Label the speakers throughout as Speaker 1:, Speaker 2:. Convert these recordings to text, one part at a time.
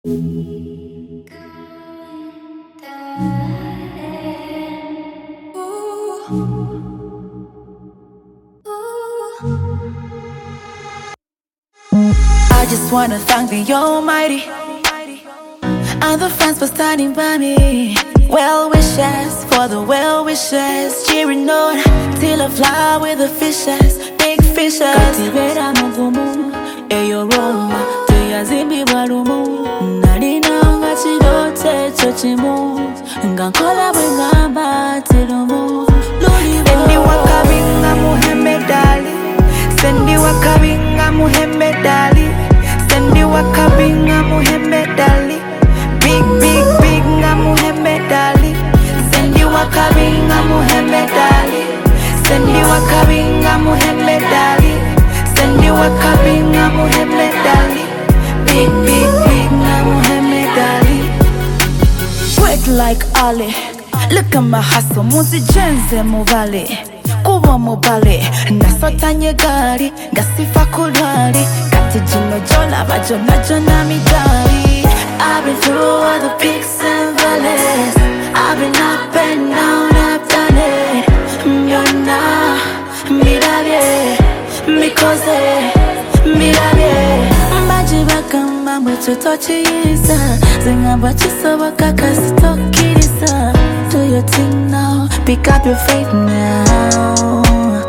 Speaker 1: I just wanna thank the Almighty and the fans for standing by me. Well wishes for the well wishes, cheering on till I fly with the fishes, big fishes. Katibera mugumu, eyo Roma, tuyazimbi balumu. Nalina nga chirote chochimu, nga nkola bwe ngamba tirumu. Sendi wakabinga Muhammad Ali, sendi wakabinga Muhammad Ali, sendi wakabinga Muhammad Ali. Big, big, big nga Muhammad Ali, sendi wakabinga Muhammad Ali, sendi wakabinga Muhammad Ali, sendi wakabinga Muhammad Ali. Big, big, big nga Muhammad Ali. Work like Ali, look at my hustle, muzi jenze muvale. Kuwa mubale, nasota nyegari, ngasifa kulwari. Kati jino jola bajona jona midari. I've been through all the peaks and valleys, I've been up and down, I've done it. Myona, mirabie, mikoze, mirabie. Mbaji bakamba mwecho tochiisa, zingamba chisoba kakasitokirisa. Do your thing now, pick up your faith now.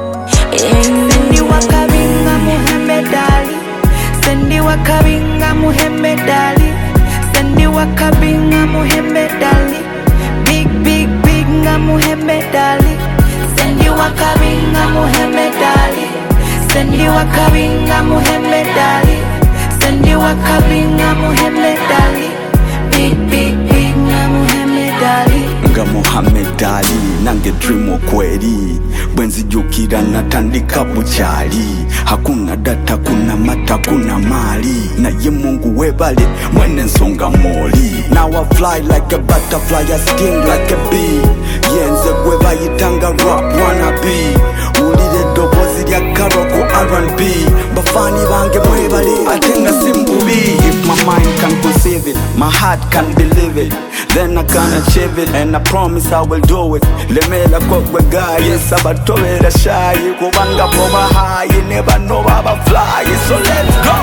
Speaker 1: Sendi wakabinga Muhammad Ali, sendi wakabinga Muhammad Ali, sendi wakabinga Muhammad Ali. Big, big, big nga Muhammad Ali, sendi wakabinga Muhammad Ali, sendi wakabinga Muhammad Ali, sendi wakabinga Muhammad Ali. Big, big, big nga Muhammad Ali.
Speaker 2: Nga Muhammad Ali, nange dream okweri. Bwenzijukira natandika buchali. Hakuna data, kuna mata, kuna mali. Naye Mungu webale, mwene nsonga moli. Now I fly like a butterfly, I sting like a bee. Yenze gweba yitanga rap wannabe. Ulire dobozi lya karo ku R&B. Bafani bange mwebale, atenga simbubi. If my mind can conceive it, my heart can believe it, then I can achieve it, and I promise I will do it. Lemela kokwe gaye, sabatobera shy. Kubanga poba high, you never know how I fly. So let's go.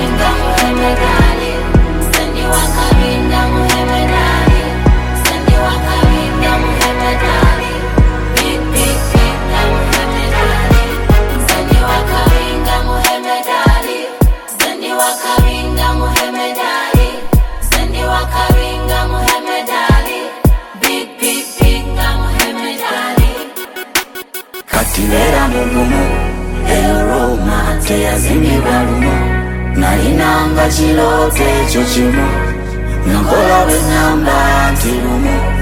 Speaker 1: Katibera mugumu, eyo Roma, tuyazimbi balumu. Nalina nga chirote chochimu, nga nkola bwe ngamba tirumu.